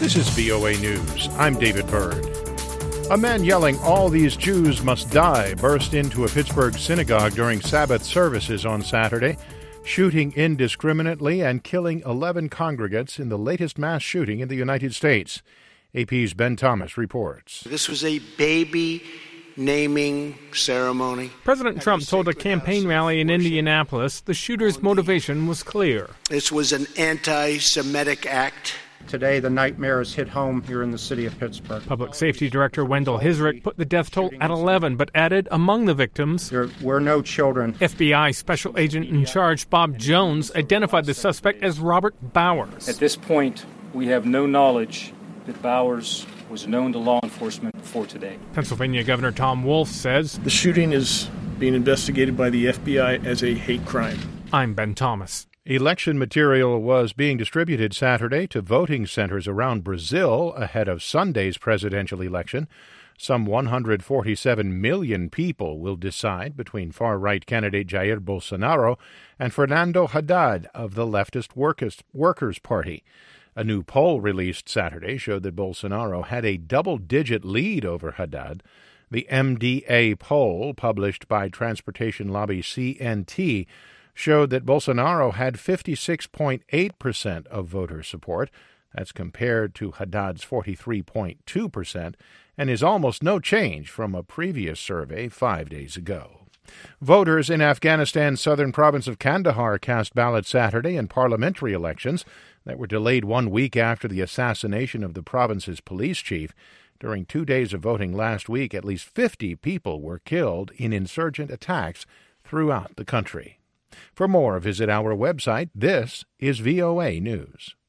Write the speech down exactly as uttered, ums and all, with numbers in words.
This is V O A News. I'm David Byrd. A man yelling, "All these Jews must die," burst into a Pittsburgh synagogue during Sabbath services on Saturday, shooting indiscriminately and killing eleven congregants in the latest mass shooting in the United States. A P's Ben Thomas reports. This was a baby naming ceremony. President Trump told a campaign rally in Indianapolis the shooter's motivation was clear. This was an anti-Semitic act. Today, the nightmare has hit home here in the city of Pittsburgh. Public Safety Director Wendell Hizrich put the death toll at eleven, but added among the victims, There were no children. F B I Special Agent in Charge Bob Jones identified the suspect as Robert Bowers. At this point, we have no knowledge that Bowers was known to law enforcement before today. Pennsylvania Governor Tom Wolf says, The shooting is being investigated by the F B I as a hate crime. I'm Ben Thomas. Election material was being distributed Saturday to voting centers around Brazil ahead of Sunday's presidential election. Some one hundred forty-seven million people will decide between far-right candidate Jair Bolsonaro and Fernando Haddad of the leftist Workers' Party. A new poll released Saturday showed that Bolsonaro had a double-digit lead over Haddad. The M D A poll, published by transportation lobby C N T, showed that Bolsonaro had fifty-six point eight percent of voter support. That's compared to Haddad's forty-three point two percent, and is almost no change from a previous survey five days ago. Voters in Afghanistan's southern province of Kandahar cast ballots Saturday in parliamentary elections that were delayed one week after the assassination of the province's police chief. During two days of voting last week, at least fifty people were killed in insurgent attacks throughout the country. For more, visit our website. This is V O A News.